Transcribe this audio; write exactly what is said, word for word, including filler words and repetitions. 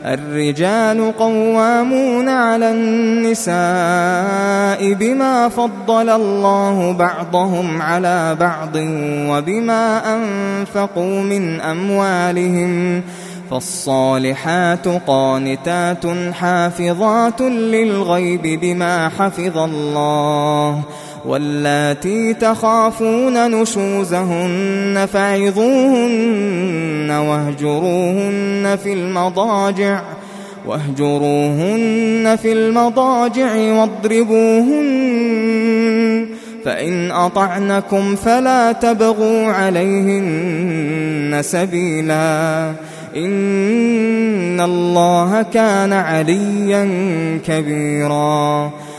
الرجال قوامون على النساء بما فضل الله بعضهم على بعض وبما أنفقوا من أموالهم فالصالحات قانتات حافظات للغيب بما حفظ الله واللاتي تخافون نشوزهن فعظوهن واهجروهن في المضاجع واهجروهن في المضاجع واضربوهن فإن أطعنكم فلا تبغوا عليهن سبيلا إن الله كان عليا كبيرا